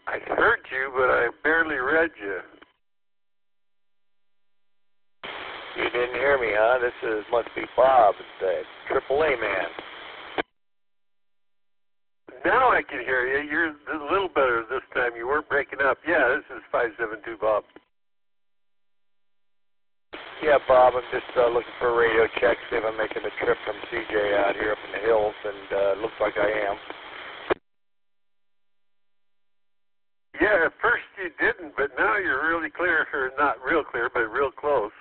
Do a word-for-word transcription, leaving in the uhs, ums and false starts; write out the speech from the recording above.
I heard you, but I barely read you. You didn't hear me, huh? This is must be Bob, the Triple A man. Now I can hear you. You're a little better this time. You weren't breaking up. Yeah, this is five seven two Bob. Yeah, Bob, I'm just uh, looking for a radio check, see if I'm making the trip from C J out here up in the hills, and uh, looks like I am. Yeah, at first you didn't, but now you're really clear, or not real clear, but real close.